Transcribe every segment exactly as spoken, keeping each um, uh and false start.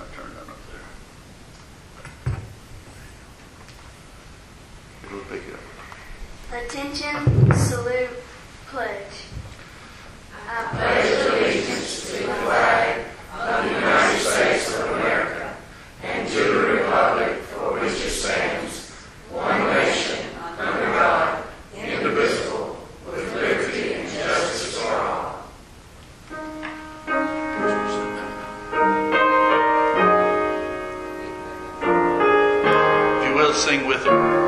I turn that up there. It'll pick it up. Attention, salute, pledge. I pledge allegiance to the flag of the United States of America and to the republic for which it stands, one nation, under God, indivisible, with liberty and justice for all. If you will, sing with him.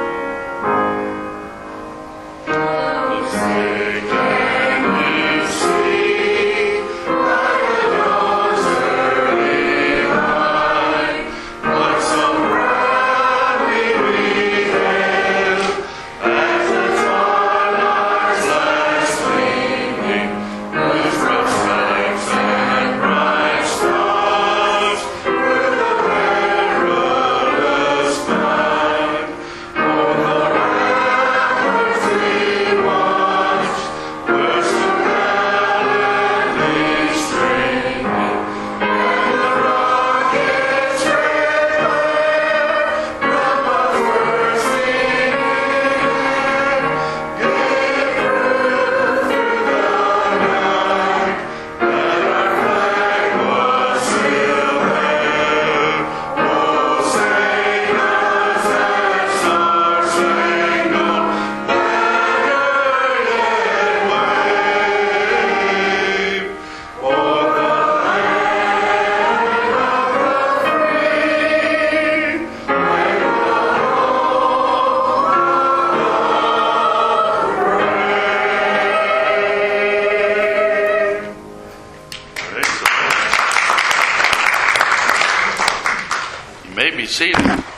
Seated.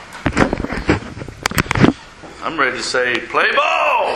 I'm ready to say, play ball!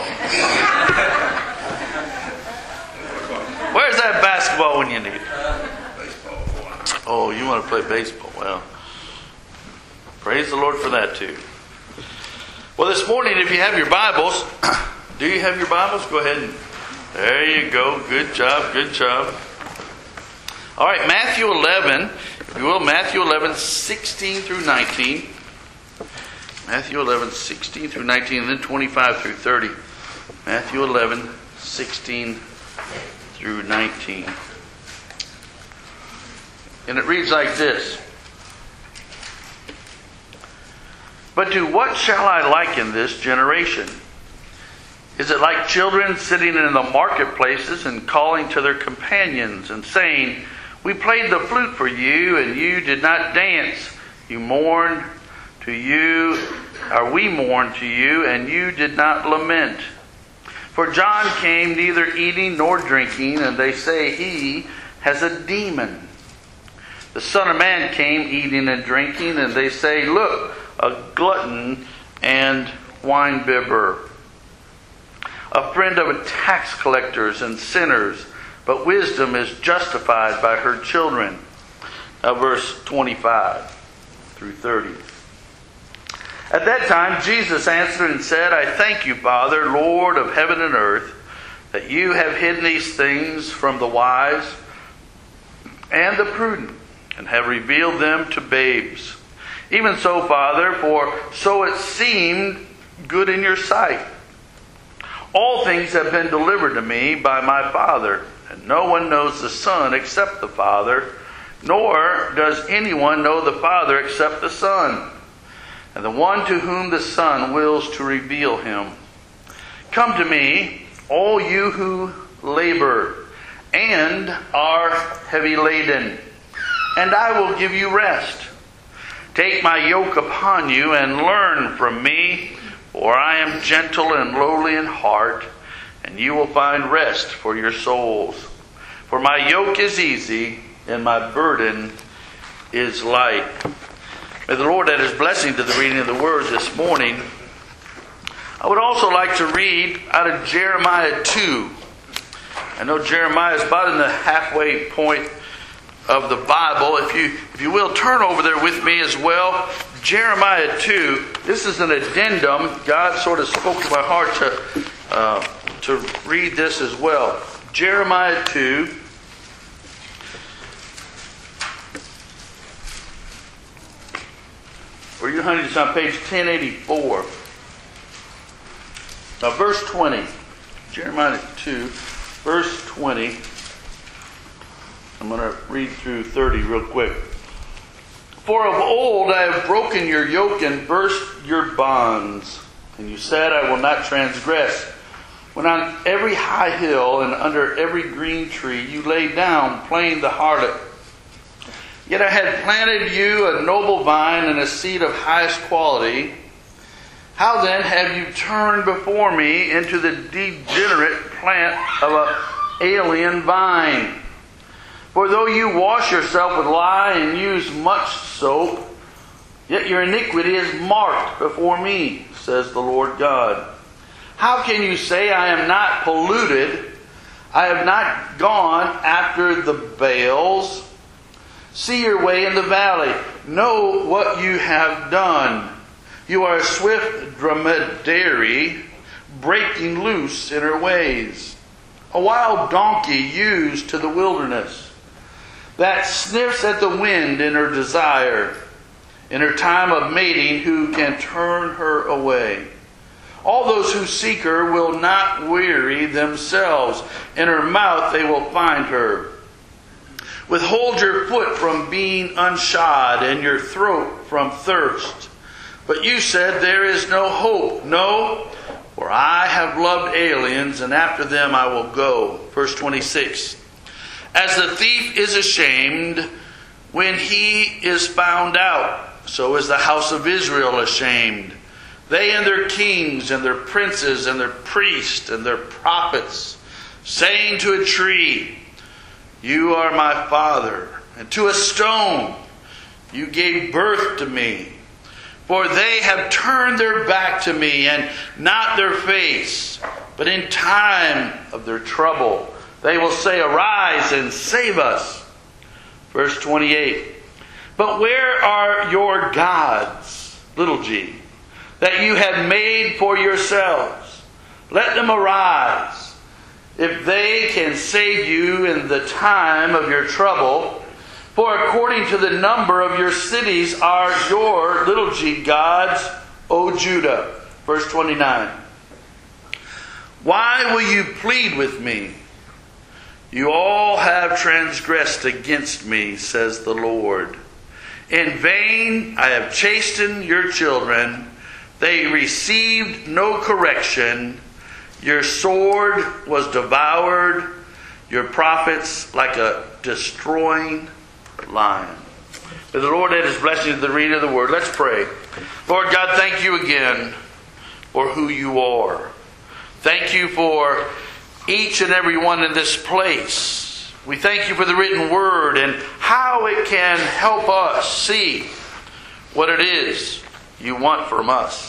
Where's that basketball when you need it? Baseball. Oh, you want to play baseball? Well, praise the Lord for that too. Well, this morning, if you have your Bibles, do you have your Bibles? Go ahead and, there you go. Good job, good job. All right, Matthew eleven. If you will, Matthew eleven, sixteen through nineteen. Matthew eleven, sixteen through nineteen, and then twenty-five through thirty. Matthew eleven, sixteen through nineteen. And it reads like this. But to what shall I liken this generation? Is it like children sitting in the marketplaces and calling to their companions and saying, we played the flute for you, and you did not dance. You mourned to you, or we mourned to you, and you did not lament. For John came neither eating nor drinking, and they say he has a demon. The Son of Man came eating and drinking, and they say, look, a glutton and winebibber, a friend of tax collectors and sinners. But wisdom is justified by her children. Now verse twenty-five through thirty. At that time Jesus answered and said, I thank you, Father, Lord of heaven and earth, that you have hidden these things from the wise and the prudent, and have revealed them to babes. Even so, Father, for so it seemed good in your sight. All things have been delivered to me by my Father. And no one knows the Son except the Father, nor does anyone know the Father except the Son, and the one to whom the Son wills to reveal him. Come to me, all you who labor and are heavy laden, and I will give you rest. Take my yoke upon you and learn from me, for I am gentle and lowly in heart, and you will find rest for your souls. For my yoke is easy, and my burden is light. May the Lord add His blessing to the reading of the Word this morning. I would also like to read out of Jeremiah two. I know Jeremiah is about in the halfway point of the Bible. If you, if you will, turn over there with me as well. Jeremiah two. This is an addendum. God sort of spoke to my heart to uh, to read this as well. Jeremiah two. you, honey, it's on page ten eighty-four. Now, verse twenty. Jeremiah two, verse twenty. I'm going to read through thirty real quick. For of old I have broken your yoke and burst your bonds. And you said, I will not transgress. When on every high hill and under every green tree you lay down, playing the harlot. Yet I had planted you a noble vine and a seed of highest quality. How then have you turned before me into the degenerate plant of an alien vine? For though you wash yourself with lye and use much soap, yet your iniquity is marked before me, says the Lord God. How can you say, I am not polluted? I have not gone after the Baals. See your way in the valley. Know what you have done. You are a swift dromedary, breaking loose in her ways. A wild donkey used to the wilderness, that sniffs at the wind in her desire. In her time of mating, who can turn her away? All those who seek her will not weary themselves. In her mouth they will find her. Withhold your foot from being unshod and your throat from thirst. But you said, there is no hope. No, for I have loved aliens, and after them I will go. Verse twenty-six. As the thief is ashamed when he is found out, so is the house of Israel ashamed. They and their kings and their princes and their priests and their prophets, saying to a tree, you are my father, and to a stone, you gave birth to me. For they have turned their back to me and not their face. But in time of their trouble, they will say, arise and save us. Verse twenty-eight. But where are your gods, little g, that you have made for yourselves? Let them arise. If they can save you in the time of your trouble, for according to the number of your cities are your little g gods, O Judah. Verse twenty-nine. Why will you plead with me? You all have transgressed against me, says the Lord. In vain I have chastened your children. They received no correction. Your sword was devoured. Your prophets like a destroying lion. May the Lord add His blessing to the reading of the Word. Let's pray. Lord God, thank you again for who you are. Thank you for each and every one in this place. We thank you for the written Word and how it can help us see what it is you want from us.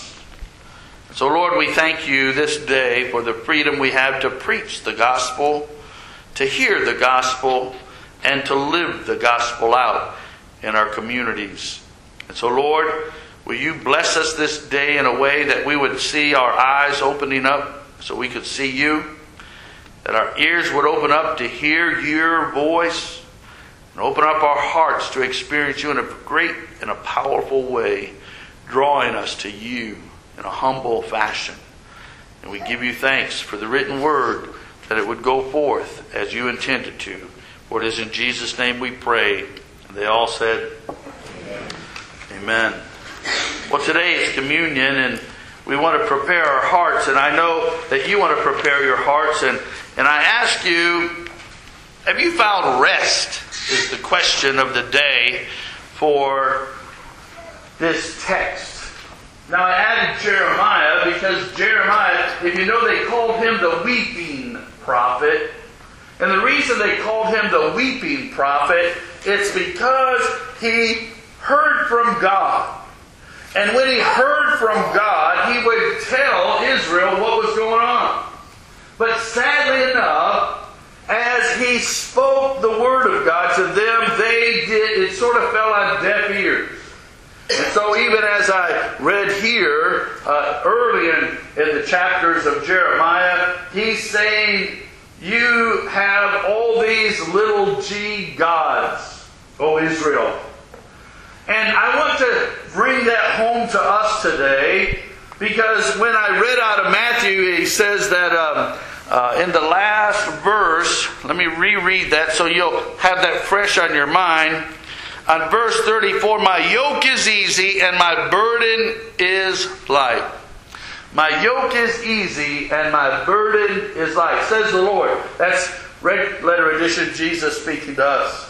So Lord, we thank you this day for the freedom we have to preach the gospel, to hear the gospel, and to live the gospel out in our communities. And so Lord, will you bless us this day in a way that we would see our eyes opening up so we could see you, that our ears would open up to hear your voice, and open up our hearts to experience you in a great and a powerful way, drawing us to you in a humble fashion. And we give you thanks for the written word, that it would go forth as you intended to. For it is in Jesus' name we pray. And they all said, Amen. Amen. Well, today is communion, and we want to prepare our hearts. And I know that you want to prepare your hearts. And, and I ask you, have you found rest? Is the question of the day for this text. Now I added Jeremiah because Jeremiah, if you know, they called him the weeping prophet. And the reason they called him the weeping prophet is because he heard from God. And when he heard from God, he would tell Israel what was going on. But sadly enough, as he spoke the word of God to them, they did, it sort of fell on deaf ears. And so even as I read here, uh, early in, in the chapters of Jeremiah, he's saying, you have all these little g gods, O Israel. And I want to bring that home to us today, because when I read out of Matthew, he says that um, uh, in the last verse, let me reread that so you'll have that fresh on your mind. On verse thirty-four, my yoke is easy and my burden is light. My yoke is easy and my burden is light, says the Lord. That's Red Letter Edition, Jesus speaking to us.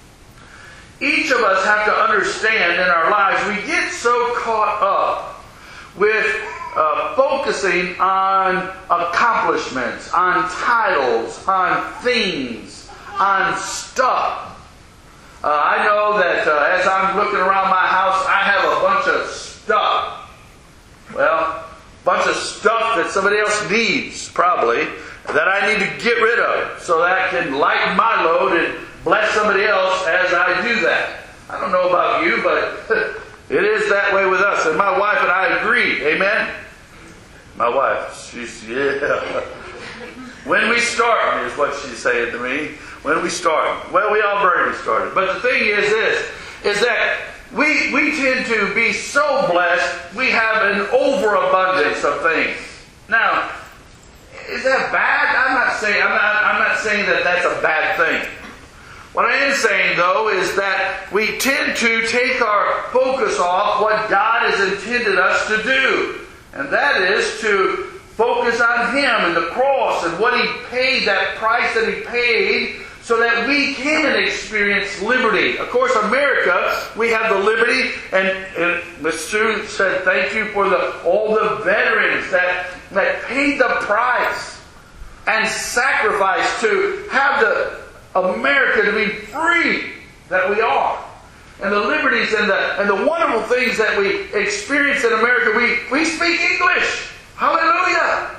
Each of us have to understand in our lives, we get so caught up with uh, focusing on accomplishments, on titles, on things, on stuff. Uh, I know that uh, as I'm looking around my house, I have a bunch of stuff. Well, a bunch of stuff that somebody else needs, probably, that I need to get rid of so that I can lighten my load and bless somebody else as I do that. I don't know about you, but it is that way with us. And my wife and I agree. Amen? My wife, she's, yeah. When we start, is what she's saying to me. When we start. Well, we all already started. But the thing is this, is that we, we tend to be so blessed, we have an overabundance of things. Now, is that bad? I'm not saying, I'm not, I'm not saying that that's a bad thing. What I am saying, though, is that we tend to take our focus off what God has intended us to do. And that is to focus on Him and the cross and what He paid, that price that He paid, so that we can experience liberty. Of course, America, we have the liberty, and, and Miz Sue said thank you for the all the veterans that, that paid the price and sacrificed to have the America to be free that we are. And the liberties and the, and the wonderful things that we experience in America. We, we speak English. Hallelujah.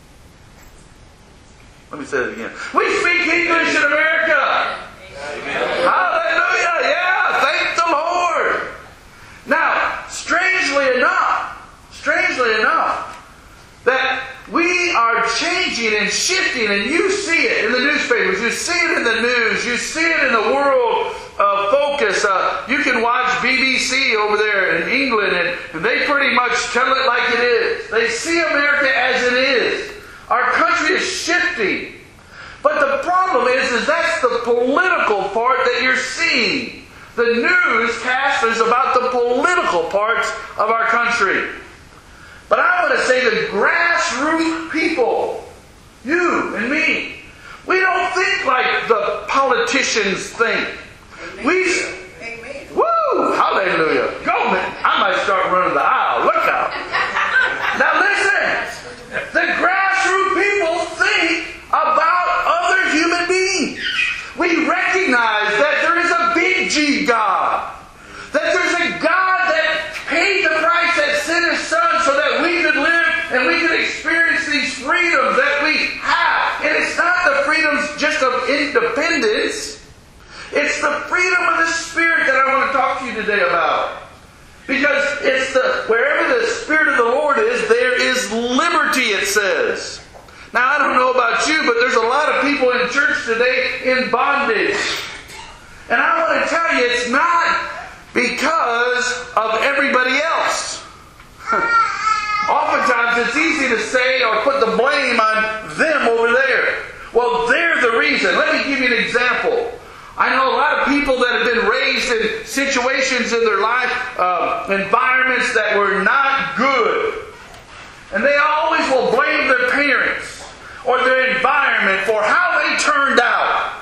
Let me say it again. We speak English in America. Amen. Hallelujah. Yeah. Thank the Lord. Now, strangely enough, strangely enough, that we are changing and shifting, and you see it in the newspapers, you see it in the news, you see it in the world uh, focus. Uh, you can watch B B C over there in England, and, and they pretty much tell it like it is. They see America as it is. Our country is shifting. But the problem is, is that's the political part that you're seeing. The newscast is about the political parts of our country. But I want to say the grassroots people, you and me, we don't think like the politicians think. Amen. We, Amen. Woo, hallelujah. Go, man. I might start running the aisle. Look out. Now listen, the grassroots people think about other human beings. We recognize that there is a big G God. That there's a God that paid the price that sent His Son so that we could live and we could experience these freedoms that we have. And it's not the freedoms just of independence. It's the freedom of the Spirit that I want to talk to you today about. Because it's the wherever the Spirit of the Lord is, there is liberty, it says. Now, I don't know about you, but there's a lot of people in church today in bondage. And I want to tell you, it's not because of everybody else. Oftentimes it's easy to say or put the blame on them over there. Well, they're the reason. Let me give you an example. I know a lot of people that have been raised in situations in their life, uh, environments that were not good. And they always will blame their parents or their environment for how they turned out.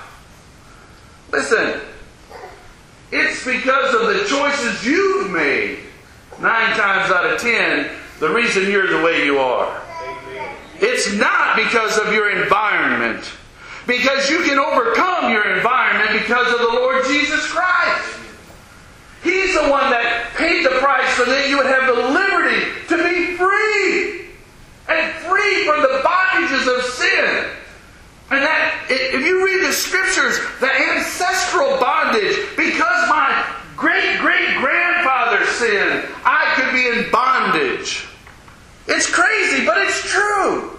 Listen. It's because of the choices you've made, nine times out of ten, the reason you're the way you are. It's not because of your environment. Because you can overcome your environment because of the Lord Jesus Christ. He's the one that paid the price so that you would have the liberty to be free. And free from the bondages of sin. And that, if you read the Scriptures, the ancestral bondage, because my great-great-grandfather sinned, I could be in bondage. It's crazy, but it's true.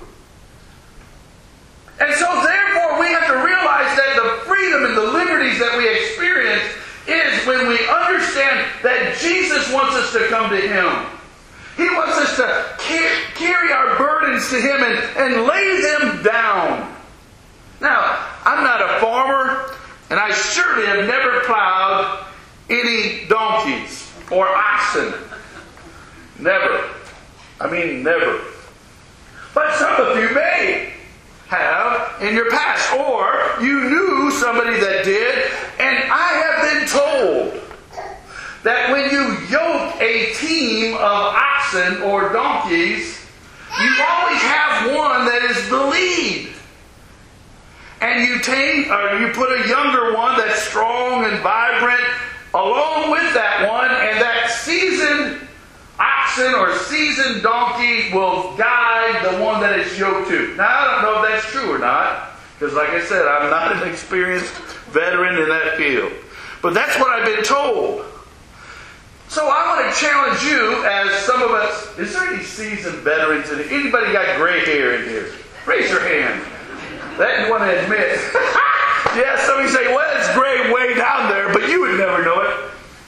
And so therefore we have to realize that the freedom and the liberties that we experience is when we understand understand that Jesus wants us to come to Him. He wants us to carry our burdens to Him and, and lay them down. Now, I'm not a farmer, and I surely have never plowed any donkeys or oxen. Never. I mean, never. But some of you may have in your past, or you knew somebody that did, and I have been told that when you yoke a team of oxen or donkeys, you always have one that is the lead. And you tame, or you put a younger one that's strong and vibrant along with that one, and that seasoned oxen or seasoned donkey will guide the one that it's yoked to. Now, I don't know if that's true or not, because like I said, I'm not an experienced veteran in that field. But that's what I've been told. So I want to challenge you, as some of us, is there any seasoned veterans in here? Anybody got gray hair in here? Raise your hand. That you want to admit. Yeah, some of you say, well, it's gray way down there, but you would never know it.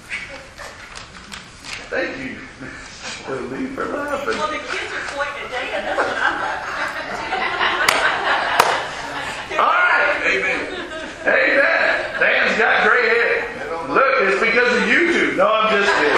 Thank you. Leave her laughing. Well, the kids are pointing at Dan. That's what I'm like. All right. Amen. Amen. Dan's got gray hair. Look, it's because of YouTube. No, I'm just kidding.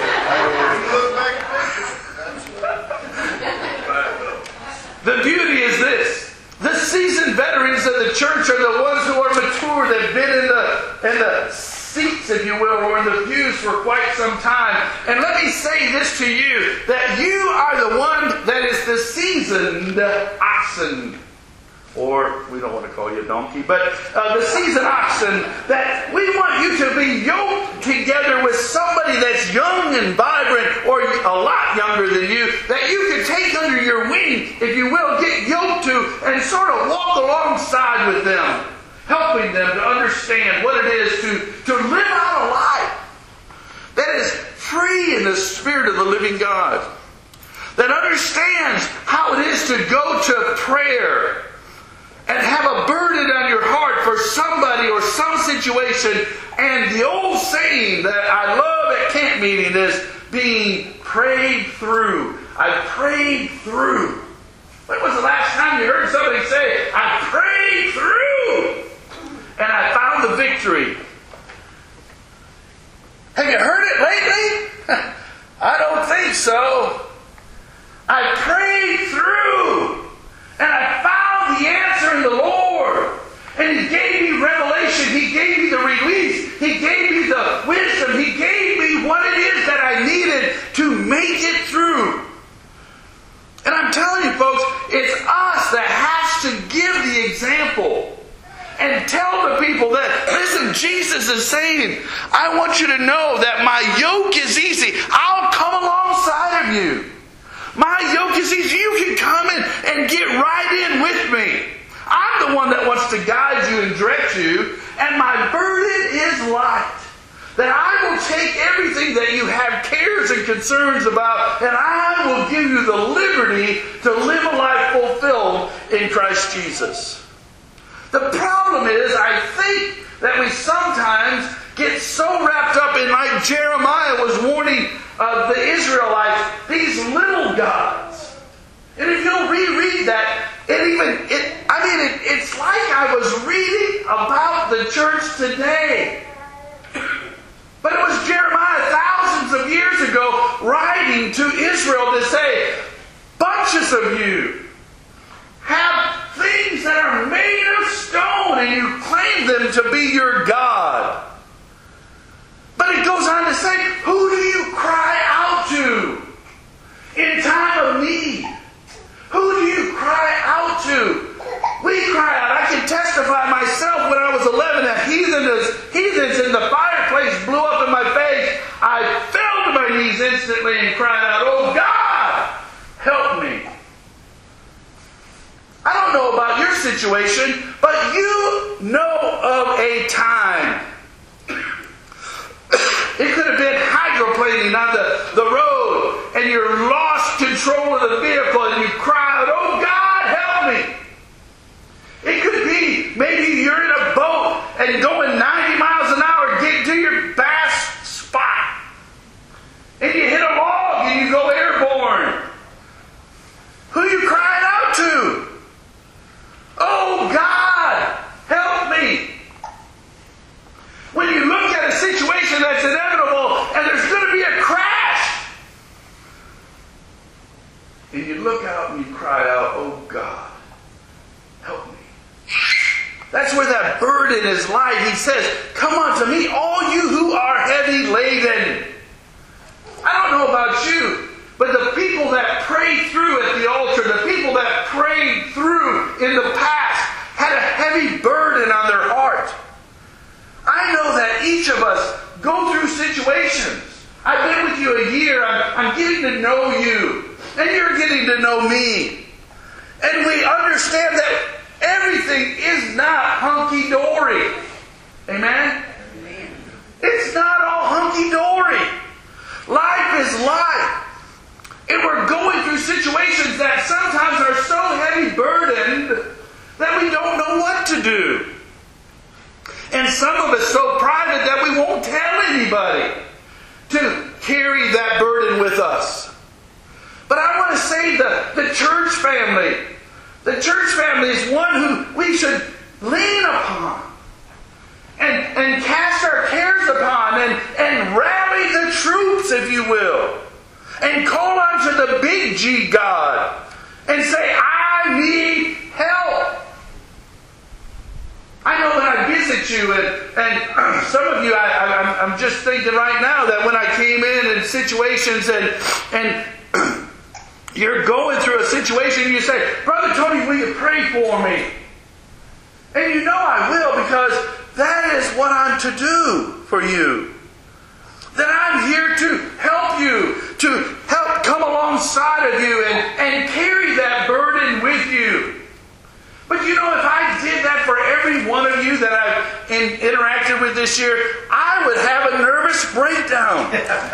The beauty is this. The seasoned veterans of the church are the ones who are mature. They've been in the, in the seats, if you will, or in the pews for quite some time. And let me say this to you, that you are the one that is the seasoned oxen. Or, we don't want to call you a donkey, but uh, the seasoned oxen, that we want you to be yoked together with somebody that's young and vibrant, or a lot younger than you, that you can take under your wing, if you will, get yoked to, and sort of walk alongside with them, helping them to understand what it is to, to live out a life that is free in the Spirit of the living God, that understands how it is to go to prayer and have a burden on your heart for somebody or some situation. And the old saying that I love at camp meeting is being prayed through. I prayed through. When was the last time you heard somebody say, I prayed through and I found the victory? Have you heard it lately? I don't think so. I prayed through and I found the answer in the Lord. And He gave me revelation. He gave me the release. He gave me the wisdom. He gave me what it is that I needed to make it through. And I'm telling you folks, it's us that has to give the example and tell the people that, listen, Jesus is saying, I want you to know that my yoke is easy. I'll come alongside of you. My yoke is easy. You can come in and get right in with me. I'm the one that wants to guide you and direct you. And my burden is light. That I will take everything that you have cares and concerns about, and I will give you the liberty to live a life fulfilled in Christ Jesus. The problem is, I think that we sometimes get so wrapped up in, like Jeremiah was warning of the Israelites, these little gods. And if you'll reread that, it even, it, I mean, it, it's like I was reading about the church today. But it was Jeremiah thousands of years ago writing to Israel to say, bunches of you have things that are made of stone and you claim them to be your God. But it goes on to say, who do you cry out to in time of need? Who do you cry out to? We cry out. I can testify myself when I was eleven, that heathens, heathens in the fireplace blew up in my face. I fell to my knees instantly and cried out, oh God, help me. I don't know about your situation, but you know of a time. It could have been hydroplaning on the, the road and you lost control of the vehicle and you cry out, oh God, help me. It could be maybe you're in a boat and going ninety miles an hour, get to your bass spot. cry out, "Oh God, help me." That's where that burden is light. He says, "Come unto me, all you who are heavy laden." I don't know about you, but the people that prayed through at the altar, the people that prayed through in the past, had a heavy burden on their heart. I know that each of us go through situations. I've been with you a year. I'm, I'm getting to know you. And you're getting to know me. And we understand that everything is not hunky-dory. Amen? Amen. It's not all hunky-dory. Life is life. And we're going through situations that sometimes are so heavy burdened that we don't know what to do. And some of us so private that we won't tell anybody to carry that burden with us. But I want to say the, the church family, the church family is one who we should lean upon and, and cast our cares upon and, and rally the troops, if you will, and call on to the big G God and say, "I need help." I know when I visit you, and, and some of you, I, I, I'm, I'm just thinking right now that when I came in in situations and and you're going through a situation, you say, "Brother Tony, will you pray for me?" And you know I will, because that is what I'm to do for you. That I'm here to help you, to help come alongside of you and, and carry that burden with you. But you know, if I did that for every one of you that I've in, interacted with this year, I would have a nervous breakdown.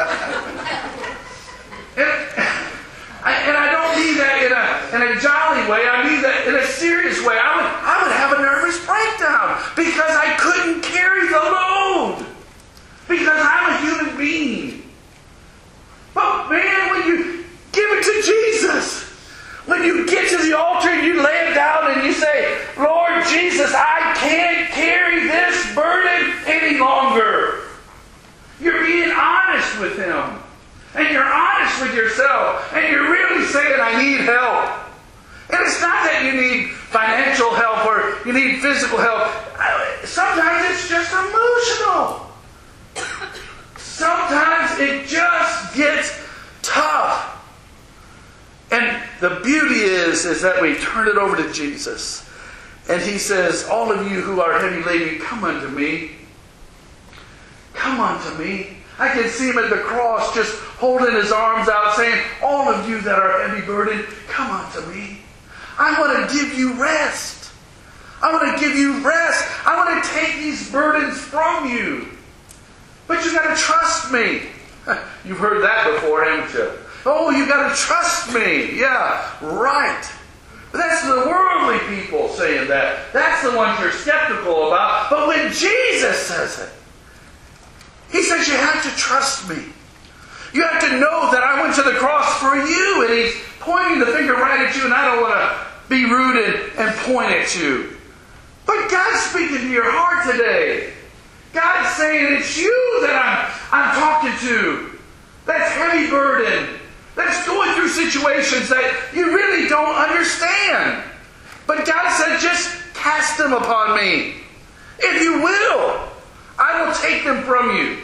and, I, and I don't mean that in a, in a jolly way. I mean that in a serious way. I would, I would have a nervous breakdown because I couldn't carry the load. Because I'm a human being. But man, when you give it to Jesus, when you get to the altar and you lay it down and you say, "Lord Jesus, I can't carry this burden any longer." You're being honest with Him. And you're honest with yourself. And you're really saying, "I need help." And it's not that you need financial help or you need physical help. Sometimes it's just emotional. Sometimes it just gets tough. And the beauty is, is that we turn it over to Jesus. And He says, "All of you who are heavy laden, come unto me. Come unto me." I can see Him at the cross just holding His arms out saying, "All of you that are heavy burdened, come unto me. I want to give you rest. I want to give you rest. I want to take these burdens from you. But you got to trust me." You've heard that before, haven't you? "Oh, you got to trust me." Yeah, right. But that's the worldly people saying that. That's the ones you're skeptical about. But when Jesus says it, He says you have to trust me. You have to know that I went to the cross for you. And He's pointing the finger right at you. And I don't want to be rude and, and point at you. But God's speaking to your heart today. God's saying it's you that I'm, I'm talking to. That's heavy burden. That's going through situations that you really don't understand. But God said, "Just cast them upon me. If you will, I will take them from you.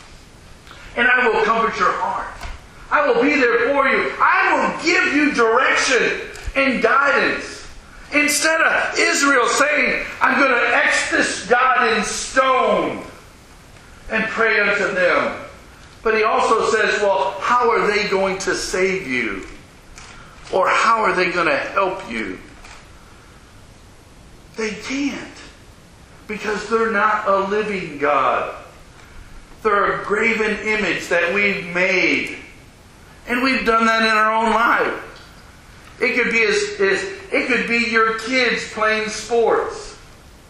And I will comfort your heart. I will be there for you. I will give you direction and guidance." Instead of Israel saying, "I'm going to etch this God in stone and pray unto them." But He also says, well, how are they going to save you? Or how are they going to help you? They can't. Because they're not a living God. They're a graven image that we've made. And we've done that in our own life. It could be as, as it could be your kids playing sports.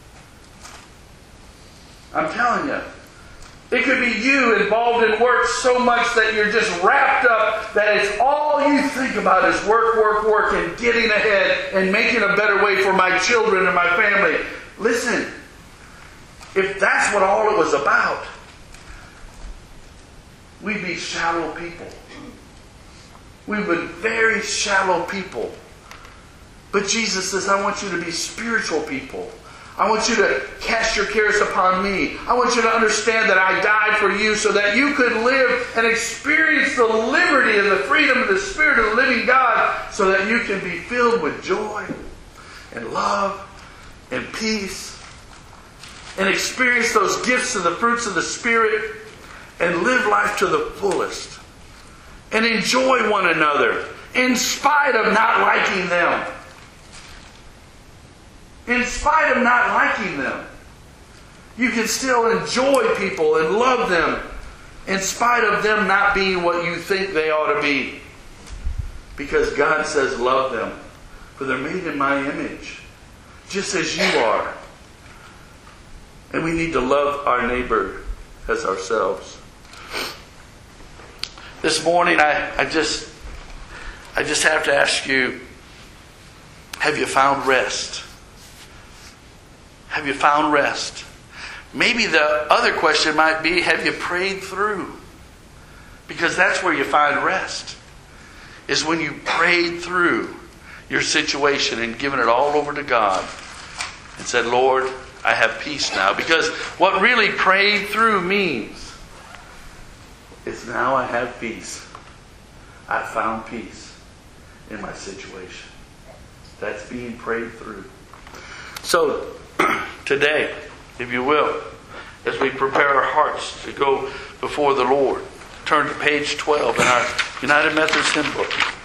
I'm telling you. It could be you involved in work so much that you're just wrapped up that it's all you think about is work, work, work, and getting ahead and making a better way for my children and my family. Listen, if that's what all it was about, we'd be shallow people. We would be very shallow people But Jesus says, I want you to be spiritual people. I want you to cast your cares upon me. I want you to understand that I died for you so that you could live and experience the liberty and the freedom of the Spirit of the living God, so that you can be filled with joy and love and peace and experience those gifts and the fruits of the Spirit and live life to the fullest and enjoy one another in spite of not liking them. In spite of not liking them, you can still enjoy people and love them in spite of them not being what you think they ought to be. Because God says love them, for they're made in my image, just as you are. And we need to love our neighbor as ourselves. This morning I, I just I just have to ask you, have you found rest? Have you found rest? Maybe the other question might be, have you prayed through? Because that's where you find rest. Is when you prayed through your situation and given it all over to God and said, Lord, I have peace now. Because what really prayed through means is now I have peace. I found peace in my situation. That's being prayed through. So, today, if you will, as we prepare our hearts to go before the Lord, turn to page twelve in our United Methodist Hymn Book.